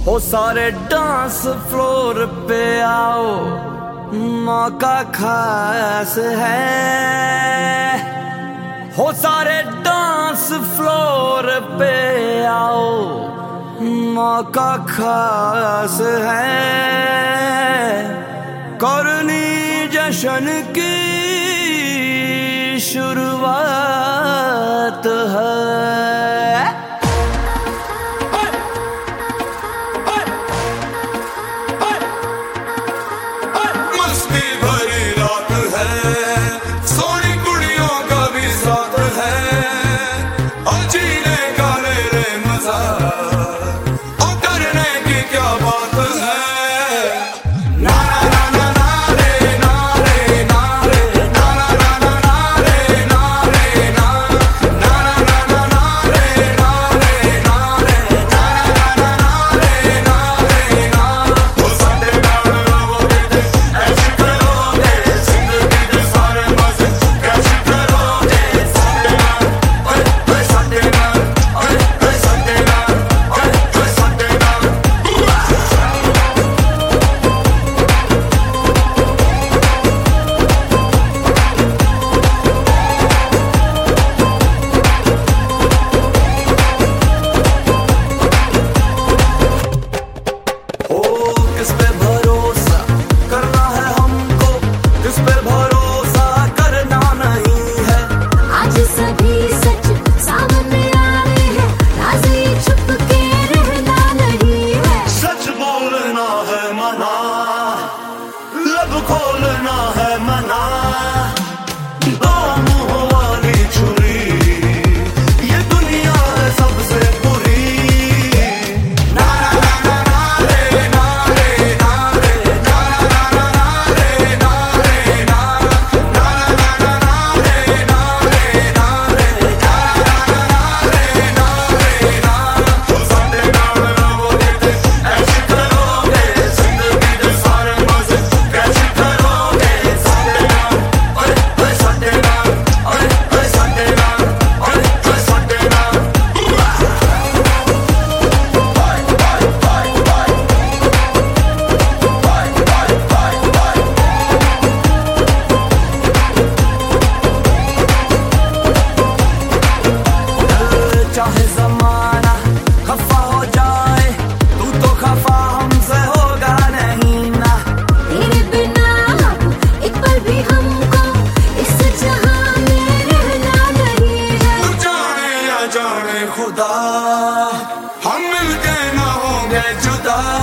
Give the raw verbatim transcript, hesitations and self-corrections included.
हो सारे dance floor पे आओ, मौका खास है। हो सारे डांस फ्लोर पे आओ, मौका खास है। करनी जश्न की शुरुआत है। खोलना है मना, दो मुंह वाली छुरी, ये दुनिया है सबसे बुरी। ना ना ना ना रे ना रे ना रे ना ना ना ना रे ना रे ना ना ना ना ना रे ना रे ना रे ना ना ना रे ना रे ना। तो साडे नाल रहोगे ते ऐश करोगे, जिंदगी दे सारे मजे कैश करोगे। साडे नाल ओए ओए साडे नाल ओए ओए साडे नाल ओए ओए साडे नाल। Bye bye bye bye bye bye bye bye. चाहे ज़माना खफा हो जाए, तू तो खफा हमसे होगा नहीं ना। तेरे बिना एक पल भी हमको इस जहां में रहना नहीं है। तू जाने या जाने खुदा, हम मिलके ना होंगे जुदा।